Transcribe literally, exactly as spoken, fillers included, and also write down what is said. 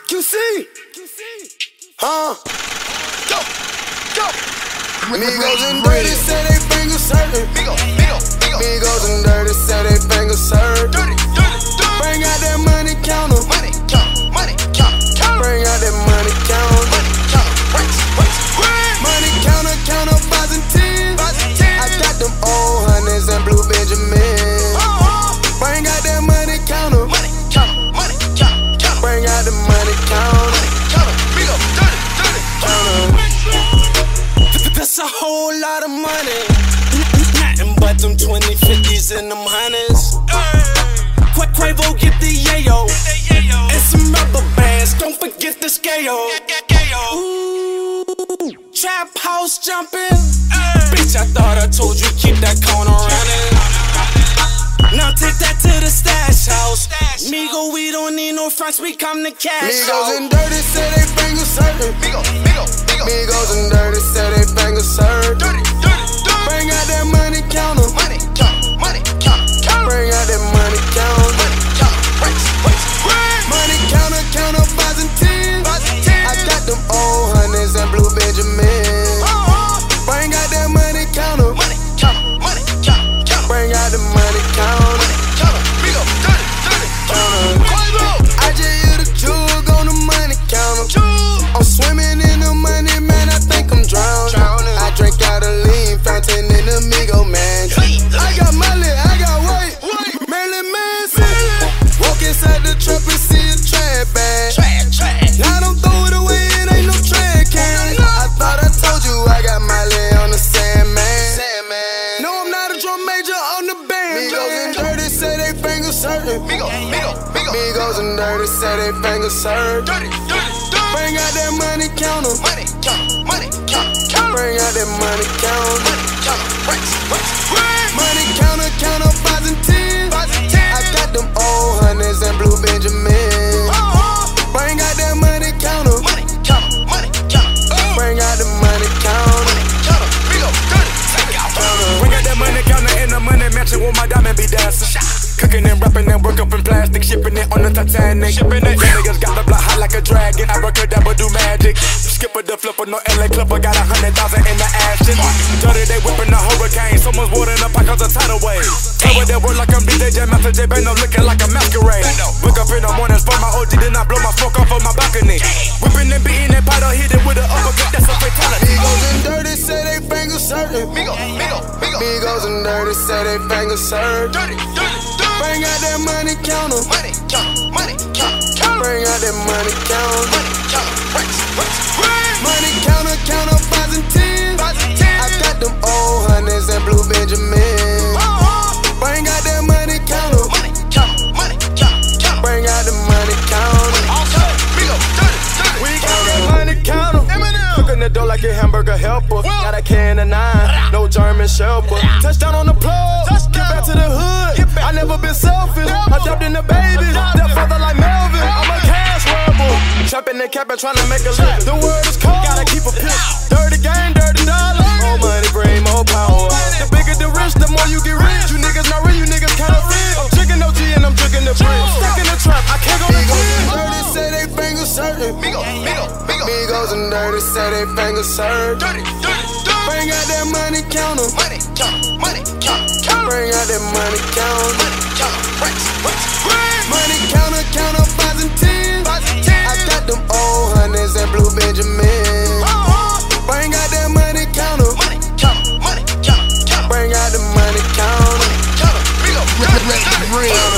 Q C. Huh? Go. Go. Migos and Dirty say they fingers hurtin'. Migos, Migos, Migos. Migos and Dirty say they fingers hurtin'. Dirty, dirty, dirty. Bring out that money counter. Money counter, money counter, counter. Bring out that money counter. Money counter, race, race, race. Money counter, counter fives and tens. I got them old hundreds and blue Benjamins. Uh-huh. Bring out that money counter. Money counter, money counter, counter. Bring out the money counter. Money counter, Migos, dirty, dirty, counter. That's a whole lot of money. Nothing but them twenty, fifties and them hundreds. Quick Quavo, get the yayo. And some rubber bands, don't forget the scale. Ooh, trap house jumping. Bitch, I thought I told you keep that corner running. Now take that to the stash house. Migo, we don't need no fronts, we come to cash. Migos and Dirty say they fingers hurtin'. Migos, Migos, Migos. Migos and Dirty say they fingers hurtin'. Dirty, dirty, dirty. Bring out that money counter. Money counter, money counter, counter. Bring out that money counter. Money counter, race, race, race. Money counter, counter fives and tens. I got them old hundreds and blue Benjamins. Uh-huh. Bring out that money counter. Money counter, money counter, counter. Bring out the money counter. Money counter, Migos, dirty, dirty, counter. I just hit a jug on the money counter. I'm swimming in the money, man, I think I'm drowning. I drink out a lean fountain in the Migo mansion. I got Molly, I got white, Marilyn Manson. Walk inside the truck and see a trash bag. Now don't throw it away, it ain't no trash can. I thought I told you I got Molly on the Sandman. No, I'm not a drum major on the band. Migos and Dirty say they fingers hurtin'. Migos, Migos, Migos. Migos and Dirty say they fingers hurtin'. Dirty, dirty, dirty. Bring out that money counter. Money counter, money counter, counter. Bring out that money counter. Money counter, race, race, race. Money counter, counter fives and tens. I got them old hundreds and blue Benjamins. Uh-huh. Bring out that money counter. Money counter, money counter. Bring out the money counter. Money counter, Migos, dirty, take out. Bring out that money counter in the money mansion with my diamond be dancing. Cooking and rapping and work up in plastic, shipping it on the Titanic. Shipping it. Them niggas got the block hot like a dragon. I work her double do magic. Skipper the flipper, no L A clipper, got a hundred thousand in the action. Dirty, they whipping the hurricane. Someone's watering the pot cause a tidal wave. Play with that word like I'm D J, Master J Bano looking like a masquerade. Wake up in the morning, spot my O G, then I blow my smoke off of my balcony. Whipping and beating and powder, hit it with an uppercut, that's a fatality. Migos and Dirty say they fingers hurtin'. Migos, Migos, Migos. Migos and Dirty say they fingers hurtin'. Dirty, dirty, dirty. Bring out that money counter. Money counter, money counter, counter. Bring out that money counter. Money counter, race, race, race. Money counter, counter fives and tens. I got them old hundreds and blue Benjamins. Uh-huh. Bring out that money counter. Money counter, money counter, counter. Bring out the money counter. Also, Migos, dirty, dirty. We got that money counter. Cooking the dough like a hamburger helper. Got a can of nine, no German shelper. Touchdown on the plug, get back to the hood. I never been selfish, I dropped in the babies. That father like Melvin, I'm a cash rebel. Trapping and capping, trying to make a living. The word is cold, gotta keep a piss. Dirty game, dirty dollar. More money, bring more power. The bigger the rich, the more you get rich. You niggas not real, you niggas kinda real. I'm drinking O G and I'm drinking the bricks. Stuck in the trap, I can't go to jail. Dirty say they fingers hurtin'. Migos, Migos, Migos. Migos and Dirty say they fingers hurtin'. Dirty, dirty, dirty. Bring out that money counter. Money counter, money counter, counter. Bring out that money counter. Money counter, race, race, race. Money counter, counter fives and tens. I got them old hundreds and blue Benjamins. Uh-huh. Bring out that money counter. Money counter, money counter, counter. Bring out the money counter. Money counter, Migos, dirty, dirty, dirty.